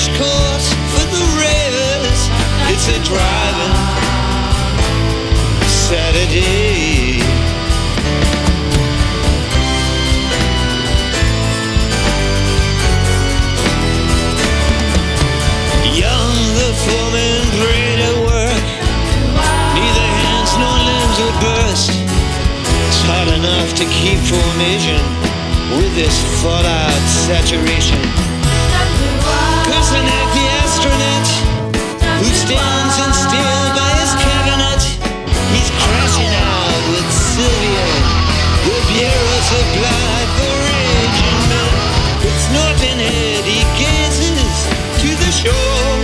crash course for the ravers. It's a driving Saturday. Young, the foreman prayed at work. Neither hands nor limbs would burst. It's hard enough to keep formation with this fallout saturation. Kusanek, the astronaut, who stands in still by his cabinet, he's crashing out with Sylvia, the bureau supplied for raging men. It's northern head, he gazes to the shore.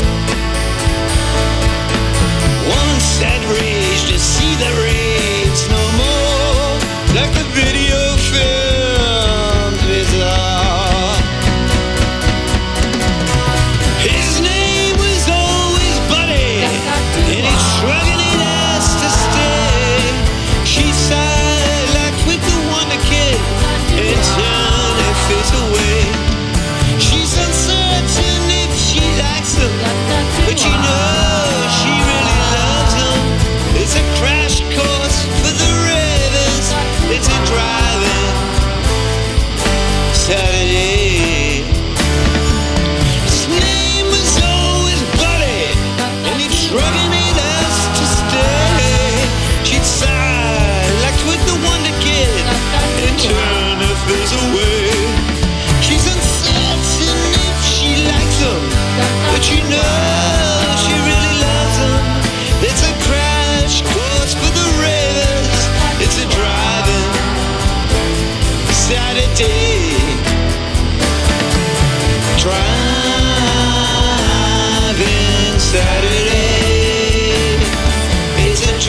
One sad rage to see the raids no more, like the video film bizarre. His name was always Buddy, and he shrugged and he'd asked to stay. She sighed like with the Wonder Kid and turned her face away. She's uncertain if she likes him, but you know she really loves him. It's a crash course for the ravers. It's a driving Saturday. His name was always Buddy, and he'd shrug and he'd ask to stay. She'd sigh like with the Wonder Kid and turn her face away. She's uncertain if she likes him, but you know she really loves him. It's a crash course for the ravers. It's a driving Saturday. Driving Saturday. It's a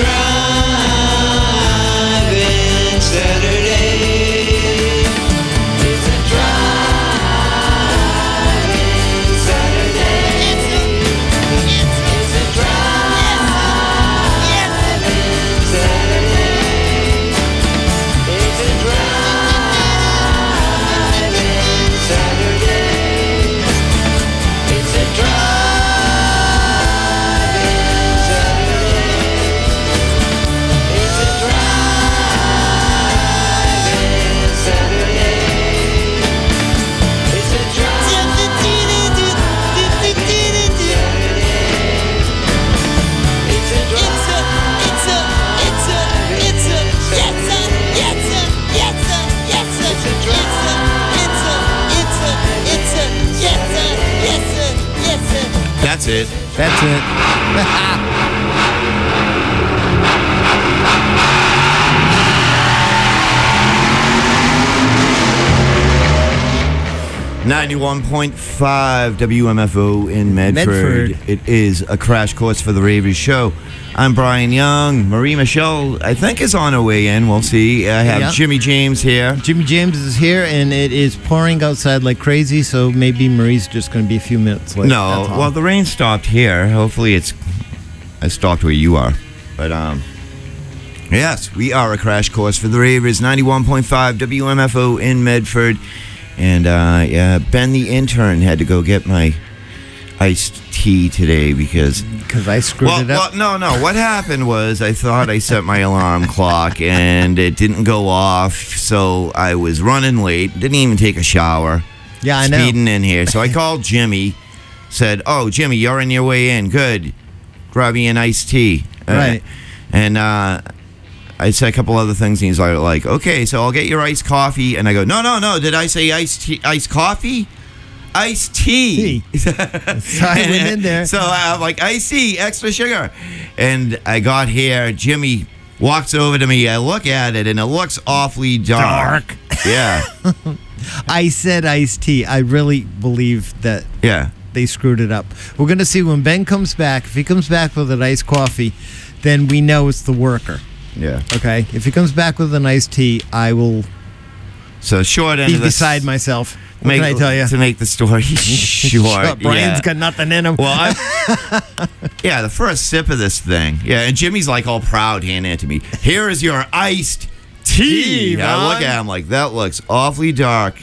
driving Saturday. It's a driving Saturday. It's a driving Saturday. It's a driving Saturday. It's a driving Saturday. It's a driving Saturday. It's a That's it. That's it. 91.5 WMFO in Medford. Medford. It is a crash course for the Ravers show. I'm Brian Young. Marie Michelle, I think, is on her way in. We'll see. I have Yeah. Jimmy James here. Jimmy James is here, and it is pouring outside like crazy, so maybe Marie's just going to be a few minutes late. No, That's all. well, the rain stopped here. Hopefully it stopped where you are. But, yes, we are a crash course for the Ravers. 91.5 WMFO in Medford. And, yeah, Ben the intern had to go get my iced tea today because I screwed it up. Well, no. What happened was I thought I set my alarm clock and it didn't go off, so I was running late. Didn't even take a shower. Yeah, I know. Speeding in here, so I called Jimmy. Said, "Oh, Jimmy, you're on your way in. Good. Grab me an iced tea." Right. And I said a couple other things, and he's like, "Okay, so I'll get your iced coffee." And I go, "No. Did I say iced tea, iced coffee? Iced tea." So I went in there. So I'm like, "Iced tea, extra sugar." And I got here. Jimmy walks over to me. I look at it, and it looks awfully dark. Yeah. I said iced tea. I really believe that Yeah. they screwed it up. We're going to see when Ben comes back. If he comes back with an iced coffee, then we know it's the worker. Yeah. Okay? If he comes back with an iced tea, I will So short end be of this. beside myself. What can I tell you? To make the story short. Brian's got nothing in him. Well, yeah, the first sip of this thing. Yeah, and Jimmy's like all proud handing it to me. Here is your iced tea. I Ron. look at him like, that looks awfully dark.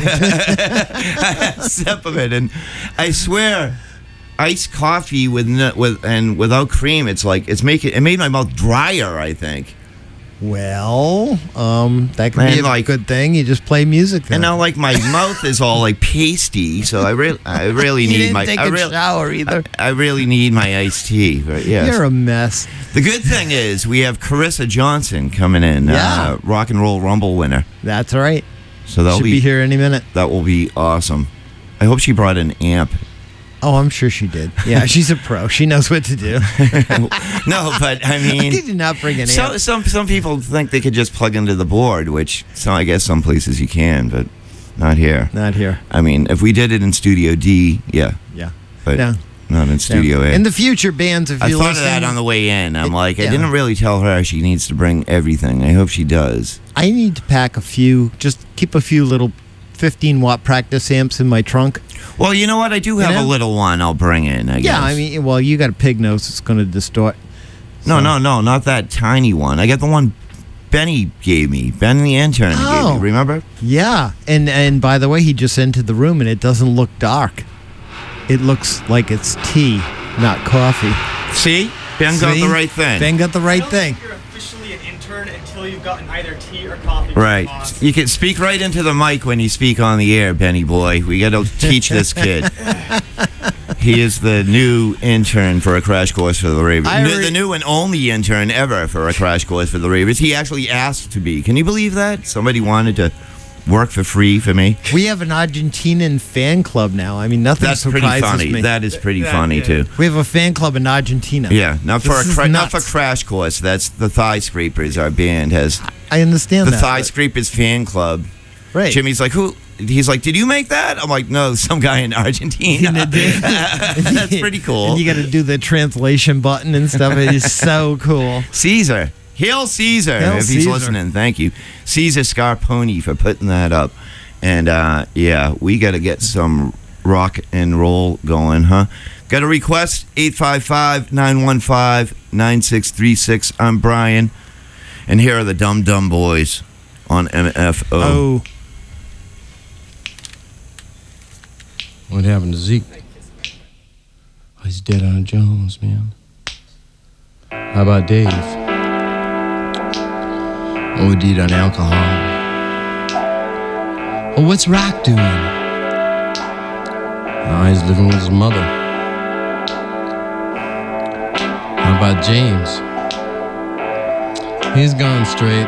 Sip of it, and I swear, iced coffee without cream, it made my mouth drier, I think. Well, that could Man, be a like- good thing. You just play music then. And now, like, my mouth is all like pasty, so I really you need didn't my take I a really, shower either. I really need my iced tea. Right? Yes. You're a mess. The good thing is we have Carissa Johnson coming in, Yeah. Rock and Roll Rumble winner. That's right. So that'll Should be here any minute. That will be awesome. I hope she brought an amp. Oh, I'm sure she did. Yeah, she's a pro. She knows what to do. No, but I mean, Did you not bring an amp? some people think they could just plug into the board, which I guess some places you can, but not here. Not here. I mean, if we did it in Studio D, yeah, Yeah. but No. not in Studio A. In the future, bands, if I you're thought of listening, that on the way in. I'm like, I yeah. didn't really tell her she needs to bring everything. I hope she does. I need to pack just keep a few little 15-watt practice amps in my trunk. Well, you know what? I do have know? a little one I'll bring in, I guess. Yeah, I mean, well, you got a pig nose that's going to distort. No, not that tiny one. I got the one Benny gave me. Ben the intern gave Oh. me. Remember? Yeah, and by the way, he just entered the room and it doesn't look dark. It looks like it's tea, not coffee. See? Ben got See? the right thing. Ben got the I right don't thing. think you're officially an intern until you've gotten either tea or coffee. Right. From the boss. You can speak right into the mic when you speak on the air, Benny boy. We got to teach this kid. He is the new intern for a crash course for the Ravens. The new and only intern ever for a crash course for the Ravens. He actually asked to be. Can you believe that? Somebody wanted to work for free for me. We have an Argentinian fan club now. I mean, nothing That's pretty surprises funny. me. That is pretty Yeah, funny yeah. too. We have a fan club in Argentina. Yeah, not for This is not for nuts. crash course. That's the Thigh Scrapers. Our band has I understand the that. Thigh but- Scrapers fan club. Right. Jimmy's like, who? He's like, did you make that? I'm like, no, some guy in Argentina. And it did. That's pretty cool. And you got to do the translation button and stuff. It is so cool. Caesar. Hail Caesar. Hail if he's Caesar. listening, thank you. Caesar Scarponi for putting that up. And yeah, we got to get some rock and roll going, huh? Got a request? 855-915-9636. I'm Brian. And here are the Dum Dum Boys on MFO. Oh, What happened to Zeke? Oh, he's dead on Jones, man. How about Dave? OD'd on alcohol. Oh, what's Rock doing? Oh, he's living with his mother. How about James? He's gone straight.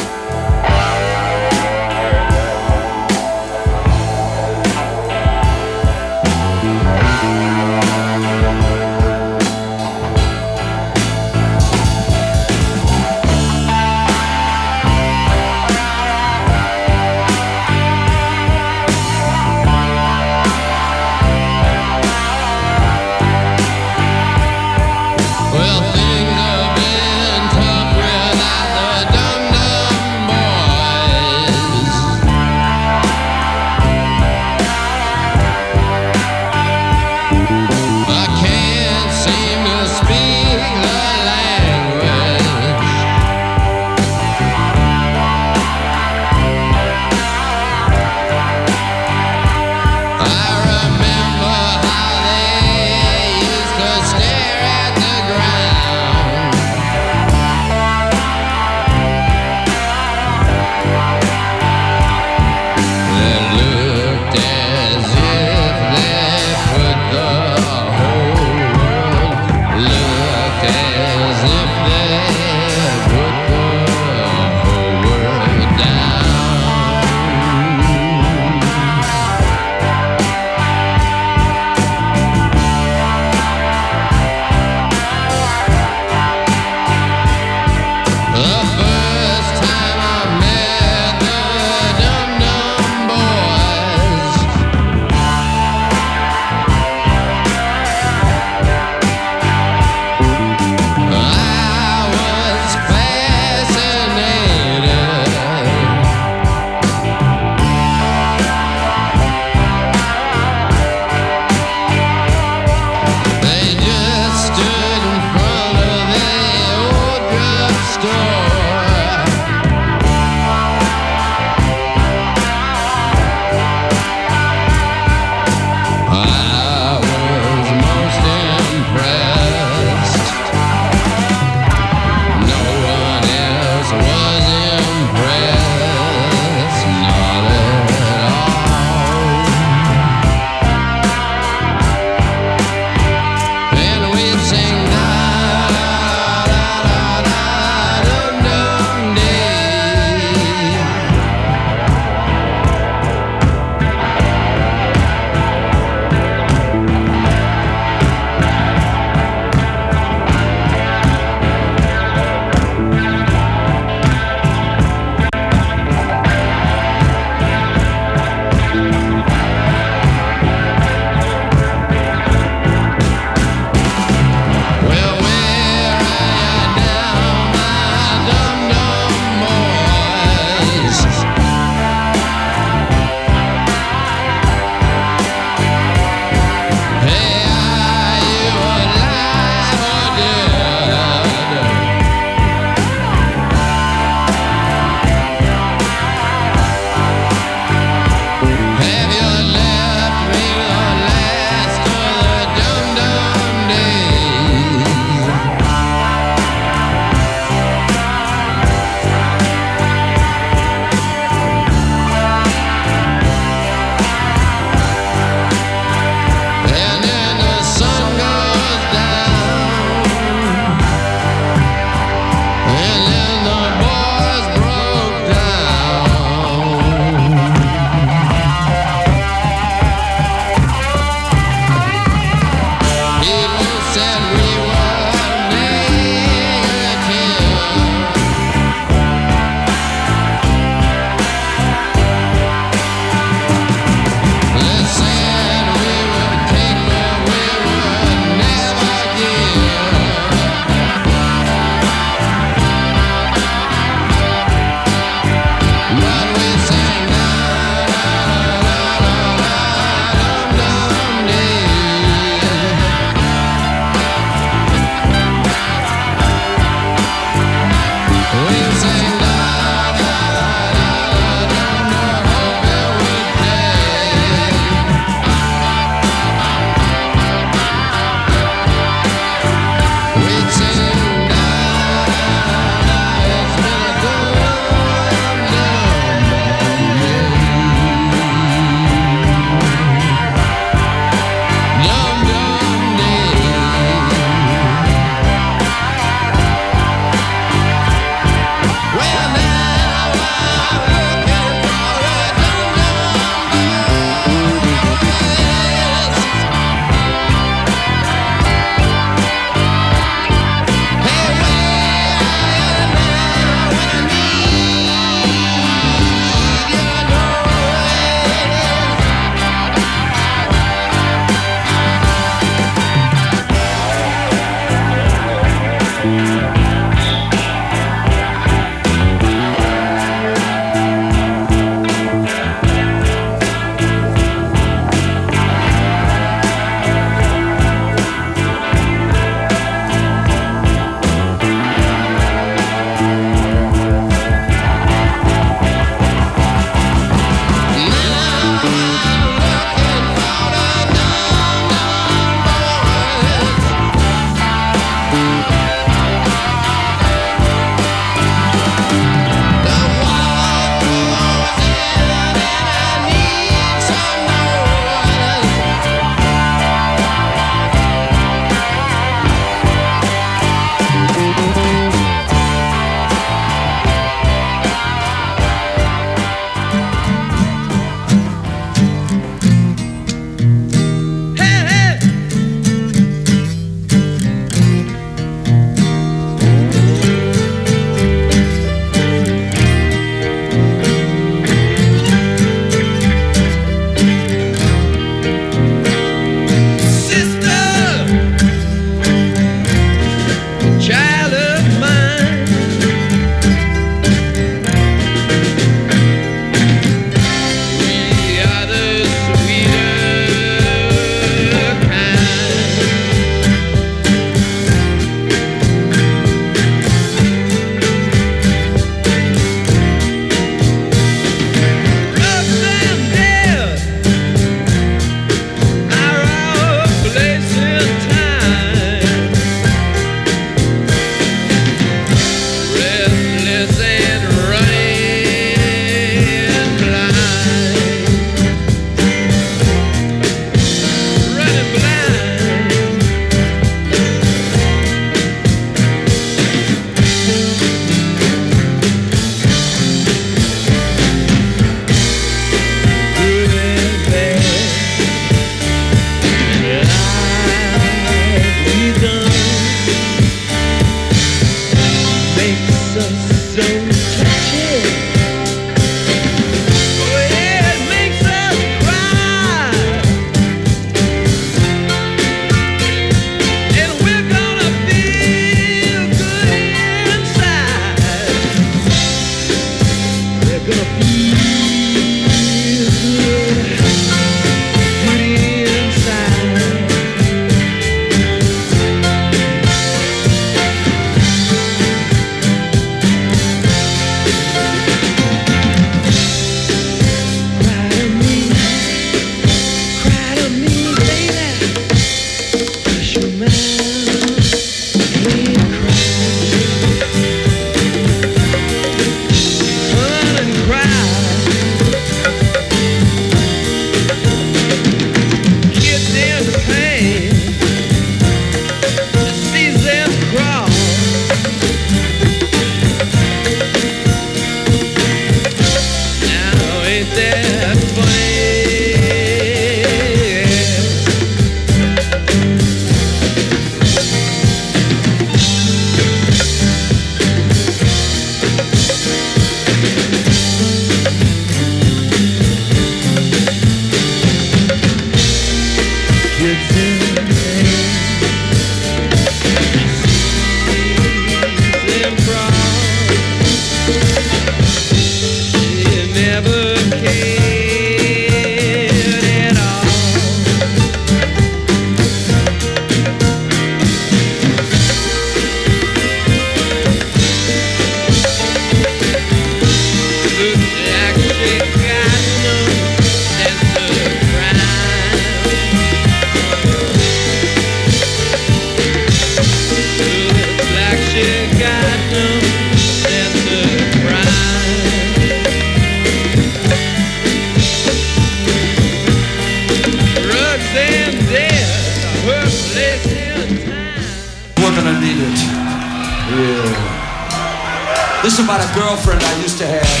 This is about a girlfriend I used to have.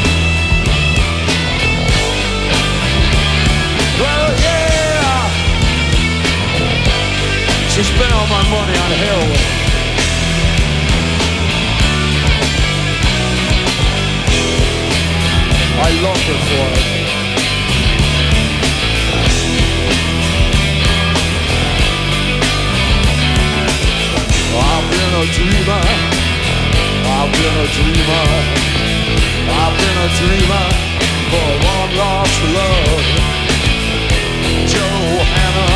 Well, yeah. She spent all my money on heroin. I loved her for it. I've been a dreamer. I've been a dreamer. I've been a dreamer for one lost love. Johanna,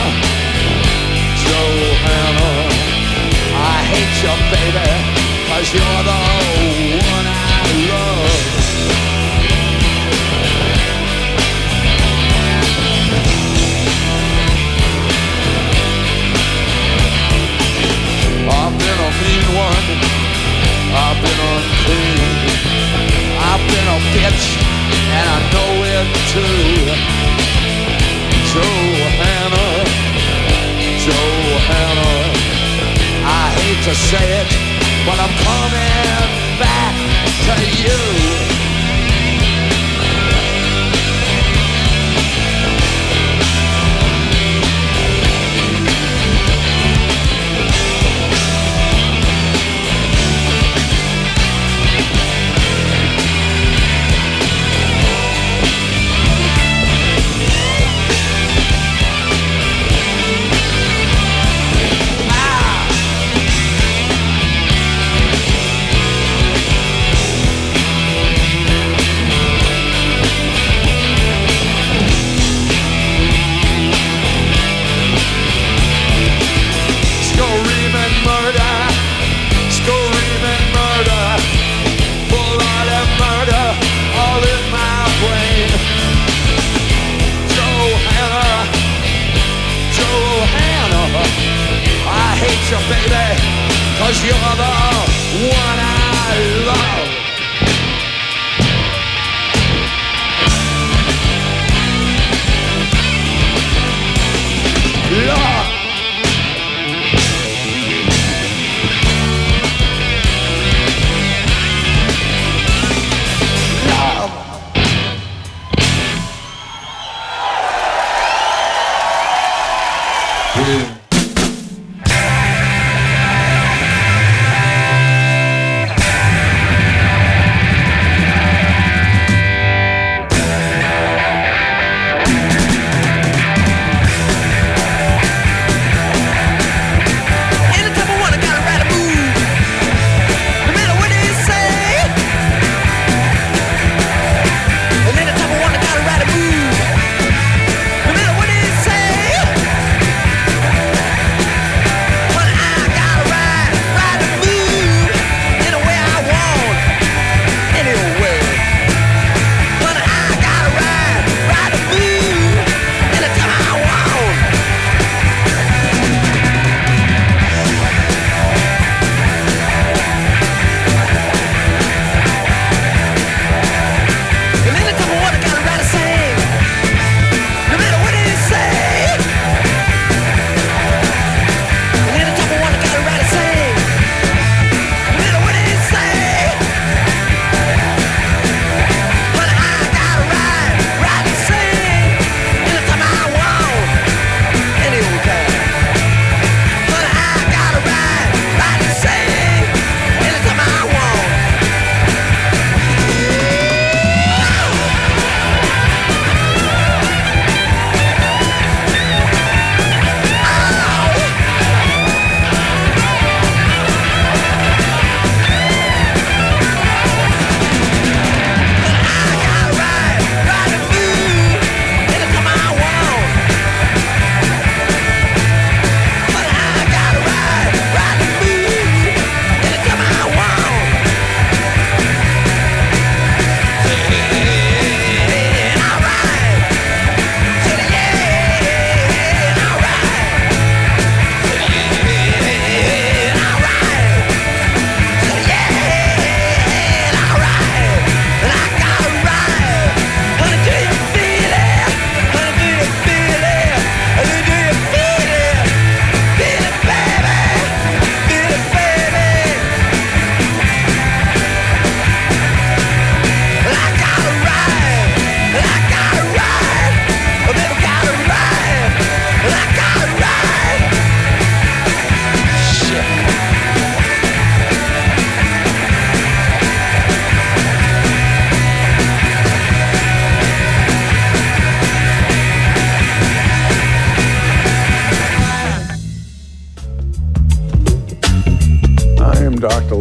Johanna, I hate you, baby, 'cause you're the one I love. I've been a mean one. I've been unclean. I've been a bitch, and I know it too. Johanna, Johanna, I hate to say it, but I'm coming back to you.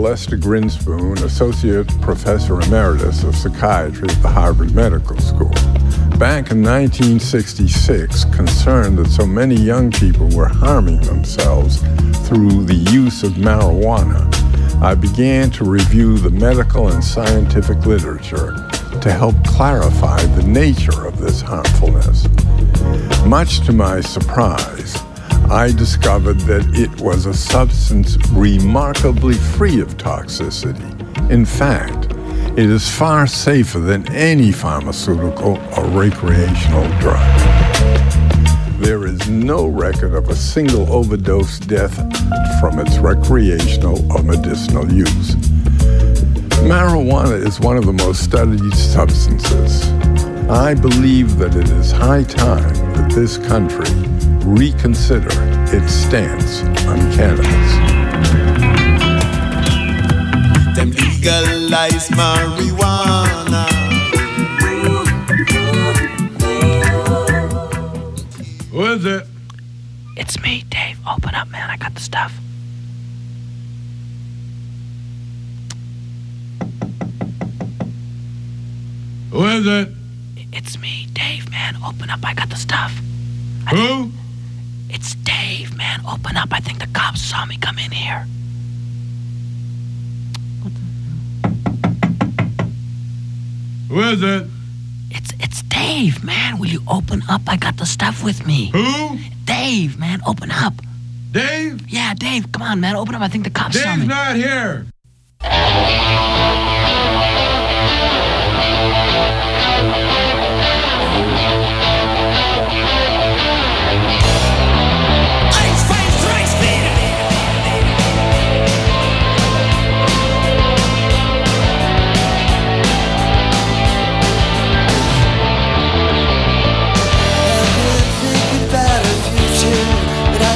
Lester Grinspoon, Associate Professor Emeritus of Psychiatry at the Harvard Medical School. Back in 1966, concerned that so many young people were harming themselves through the use of marijuana, I began to review the medical and scientific literature to help clarify the nature of this harmfulness. Much to my surprise, I discovered that it was a substance remarkably free of toxicity. In fact, it is far safer than any pharmaceutical or recreational drug. There is no record of a single overdose death from its recreational or medicinal use. Marijuana is one of the most studied substances. I believe that it is high time that this country reconsider its stance on cannabis. Them legalize marijuana. Who is it? It's me, Dave. Open up, man. I got the stuff. Who is it? It's me, Dave, man. Open up. I got the stuff. Who? It's Dave, man. Open up. I think the cops saw me come in here. Who is it? It's Dave, man. Will you open up? I got the stuff with me. Who? Dave, man. Open up. Dave? Yeah, Dave. Come on, man. Open up. I think the cops saw Dave's me. not here.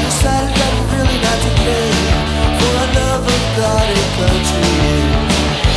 For a love of God and country,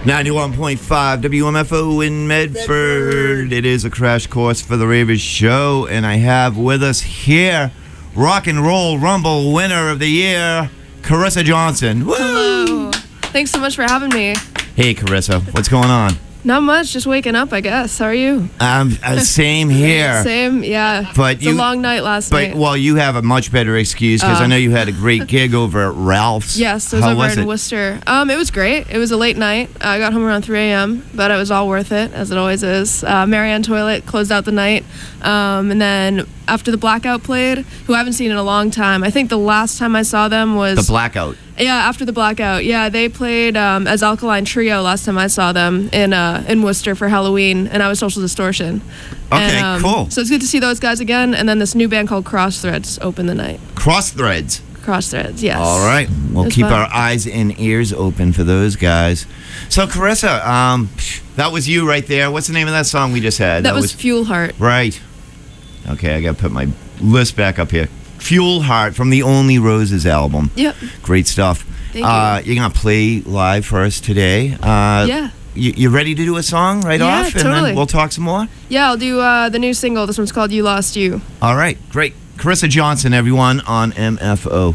91.5 WMFO in Medford. It is a crash course for the Ravers show, and I have with us here Rock and Roll Rumble winner of the year, Carissa Johnson. Woo! Hello. Thanks so much for having me. Hey, Carissa, what's going on? Not much, just waking up, I guess. How are you? Same here. Same, yeah. But it's a long night last night. Well, you have a much better excuse because I know you had a great gig over at Ralph's. Yes, it was over in Worcester. It was great. It was a late night. I got home around 3 a.m., but it was all worth it, as it always is. Marianne Toilet closed out the night. And then after the Blackout played, who I haven't seen in a long time, I think the last time I saw them was... The Blackout. Yeah, after the Blackout. Yeah, they played as Alkaline Trio last time I saw them in Worcester for Halloween, and I was Social Distortion. Okay, and, cool. So it's good to see those guys again, and then this new band called Crossthreads opened the night. Crossthreads. Crossthreads, yes. All right. We'll keep our eyes and ears open for those guys. So, Carissa, that was you right there. What's the name of that song we just had? That was Fuel Heart. Right. Okay, I got to put my list back up here. Fuel Heart from the Only Roses album. Yep. Great stuff. Thank you. You're going to play live for us today. Yeah. You ready to do a song right off? Yeah, totally. And then we'll talk some more? Yeah, I'll do the new single. This one's called You Lost You. All right, great. Carissa Johnson, everyone, on MFO.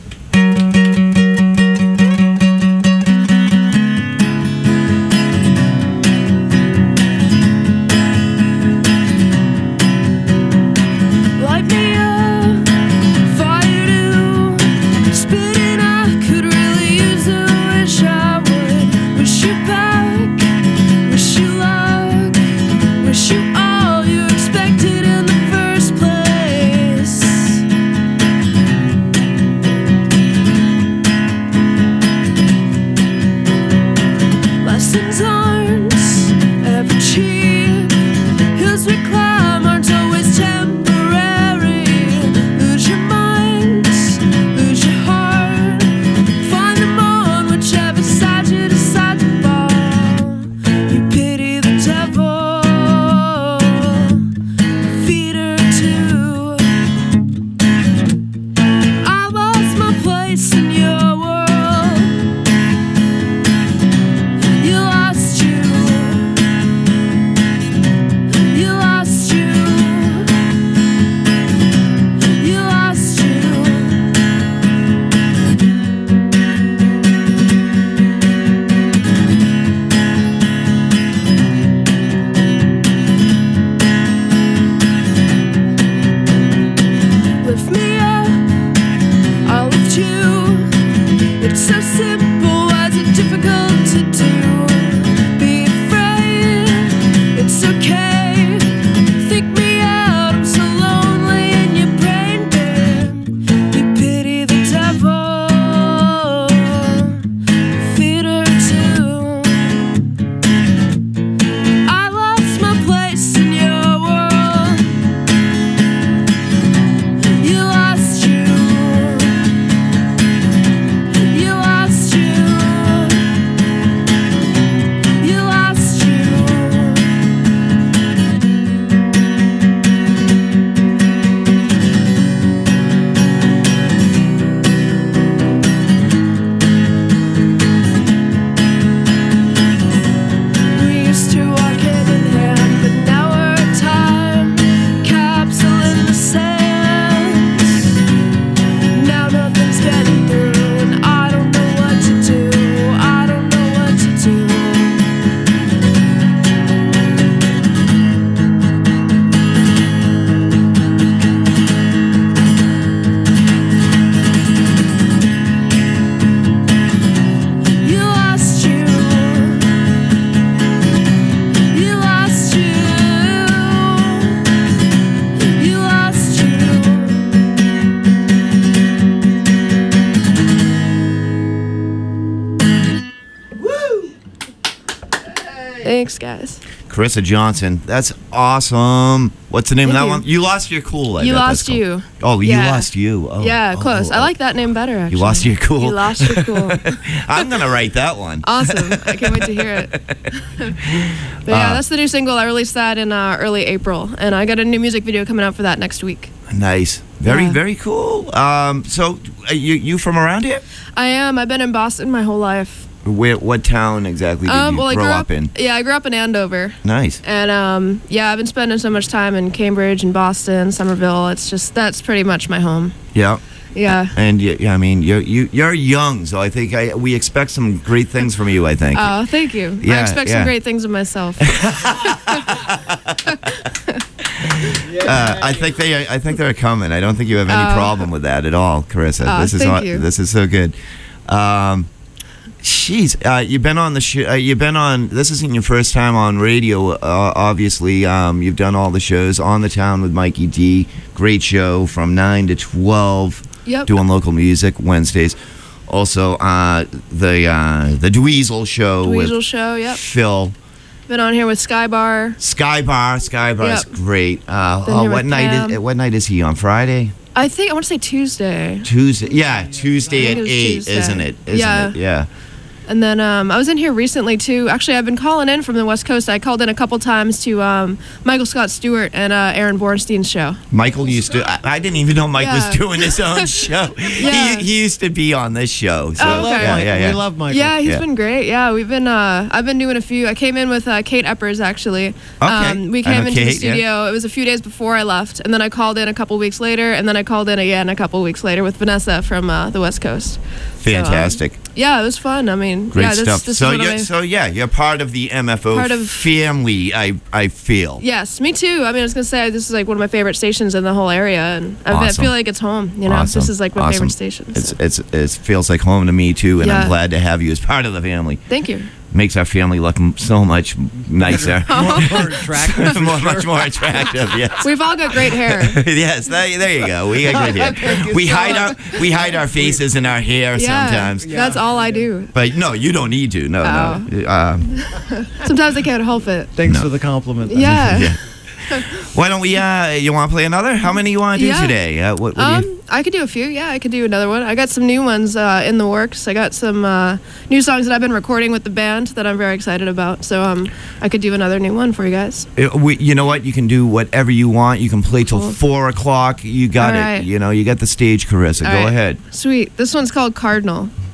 Thanks, guys. Carissa Johnson. That's awesome. What's the name Thank of that you. one? You Lost Your Cool. You Lost You. Oh, You Yeah. Lost You. Oh, Yeah, close. I like that name better, actually. You Lost Your Cool. You Lost Your Cool. I'm going to write that one. Awesome. I can't wait to hear it. But yeah, that's the new single. I released that in early April, and I got a new music video coming out for that next week. Nice. Very, Yeah. very cool. So, you from around here? I am. I've been in Boston my whole life. What town exactly did you I grow grew up in? Yeah, I grew up in Andover. Nice. And yeah, I've been spending so much time in Cambridge and Boston, Somerville. It's just that's pretty much my home. Yeah. Yeah. And I mean, you're young, so I think we expect some great things from you. I think. Oh, thank you. Yeah, I expect some great things of myself. I think they're coming. I don't think you have any problem with that at all, Carissa. Thank you. This is so good. You've been on the show. This isn't your first time on radio. Obviously, you've done all the shows on the town with Mikey D. Great show from 9 to 12. Yep. Doing local music Wednesdays. Also, the Dweezil show. Dweezil show. Yep. Phil. Been on here with Skybar. Skybar is great. Here what with Pam. what night is he on? Friday? I want to say Tuesday. Tuesday. Yeah, Tuesday at 8, Tuesday. isn't it? Yeah. Yeah. And then I was in here recently too. Actually, I've been calling in from the West Coast. I called in a couple times to Michael Scott Stewart and Aaron Bornstein's show. Michael used to. I didn't even know Mike was doing his own show. Yeah. He used to be on this show. So Oh, okay. We love Michael. Yeah, he's been great. Yeah, we've been. I've been doing a few. I came in with Kate Eppers actually. Okay. We I came know into the Kate, yeah. studio. It was a few days before I left, and then I called in a couple weeks later, and then I called in again a couple weeks later with Vanessa from the West Coast. Fantastic. So, yeah, it was fun. I mean, Great yeah, stuff. This So is one of my- you're part of the MFO Part of- family. I feel. Yes, me too. I mean, I was gonna say this is like one of my favorite stations in the whole area, and I Awesome. feel like it's home. You know, Awesome. this is like my Awesome. favorite station. so. It feels like home to me too, and I'm Yeah. glad to have you as part of the family. Thank you. Makes our family look so much nicer, More attractive. much more attractive. Yes. We've all got great hair. Yes, there you go. We got good hair. We hide our faces and our hair Yeah, sometimes. that's all I do. But no, you don't need to. No. Sometimes I can't help it. Thanks for the compliment. Yeah. Yeah. Why don't we? You want to play another? How many you want to do Yeah. today? What do you? I could do a few. Yeah, I could do another one. I got some new ones in the works. I got some new songs that I've been recording with the band that I'm very excited about. So I could do another new one for you guys. You know what? You can do whatever you want. You can play till Cool. 4 o'clock. You got All it. right. You know, you got the stage, Carissa. All Go right. ahead. Sweet. This one's called Cardinal.